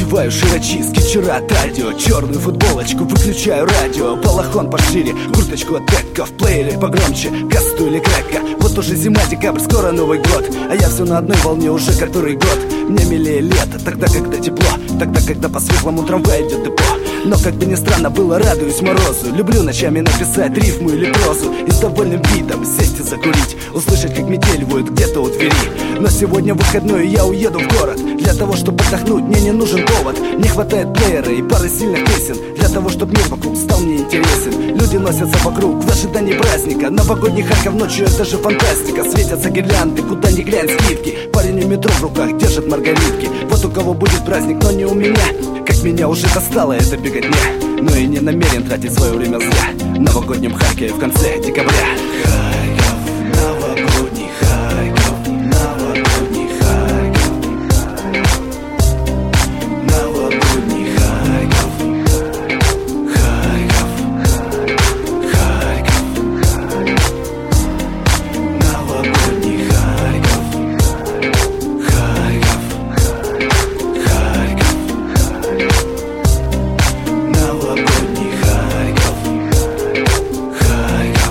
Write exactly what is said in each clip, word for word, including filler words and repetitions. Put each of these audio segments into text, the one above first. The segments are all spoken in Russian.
Надеваю широчиски, вчера от радио, черную футболочку, выключаю радио, балахон пошире, курточку от Дека, в плеере погромче, касту или крека. Вот уже зима, декабрь, скоро Новый год, а я все на одной волне уже который год. Мне милее лето, тогда, когда тепло, тогда, когда по светлому трамвай идет депо. Но, как бы ни странно было, радуюсь морозу. Люблю ночами написать рифму или прозу и с довольным видом сесть и закурить, услышать, как метель воет где-то у двери. Но сегодня выходной, и я уеду в город. Для того, чтобы отдохнуть, мне не нужен повод. Не хватает плеера и пары сильных песен для того, чтобы мир вокруг стал мне интересен. Люди носятся вокруг в ожидании праздника. Новогодний Харьков ночью, это же фантастика. Светятся гирлянды, куда ни глянь, скидки. Парень у метро в руках держит маргаритки. Вот у кого будет праздник, но не у меня. Как меня уже достала эта беготня, но и не намерен тратить свое время зря. В новогоднем Харькове в конце декабря. Харьков, новогодний Харьков, новогодний Харьков, новогодний Харьков, Харьков, Харьков, новогодний Харьков, Харьков, Харьков, новогодний Харьков, Харьков,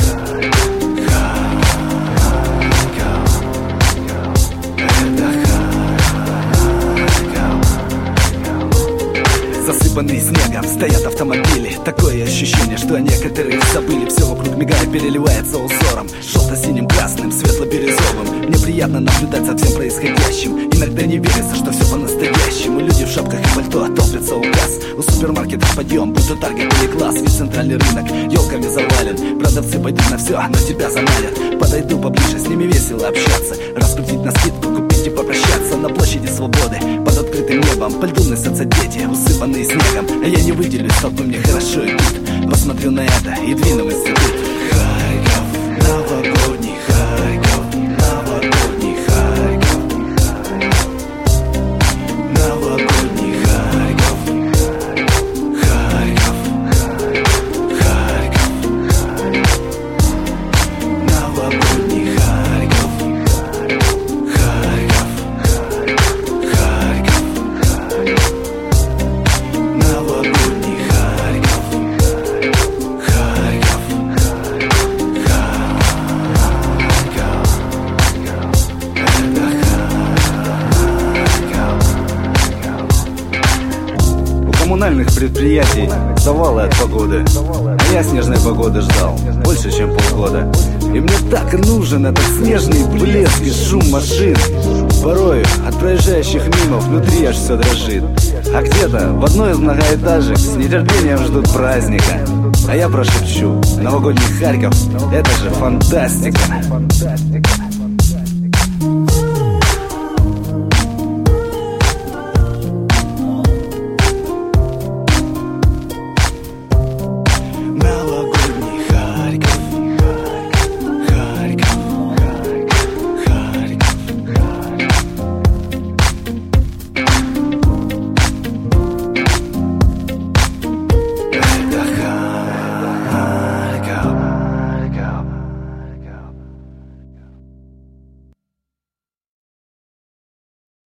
засыпанные снегом стоят автомобили. Такое ощущение, что некоторые забыли. Все вокруг мигает, переливается узором, желто-синим, красным, светло-бирюзовым. Мне приятно наблюдать за всем происходящим. Иногда не верится, что все по-настоящему. Люди в шапках и пальто топлятся у касс. У супермаркетов подъем, будь то Таргет или Класс. Ведь центральный рынок елками завален. Продавцы пойдут на все, но тебя заманят. Подойду поближе, с ними весело общаться, раскрутить на скидку, купить и попрощаться. На площади Свободы под открытым небом по льду носятся дети, усыпанные снегом. А я не выделюсь, толпы мне хорошо идут. Посмотрю на это и двину в институт. Харьков, новогодний Харьков, новогодний Харьков, новогодний Харьков, Харьков, Харьков, новогодний Харьков, Харьков, Харьков, новогодний Харьков, Харьков, Харьков. У коммунальных предприятий завалы от погоды, а я снежной погоды ждал больше, чем полгода. И мне так нужен этот снежный блеск и шум машин. Порою от проезжающих мимо внутри аж все дрожит. А где-то в одной из многоэтажек с нетерпением ждут праздника. А я прошепчу: новогодний Харьков — это же фантастика.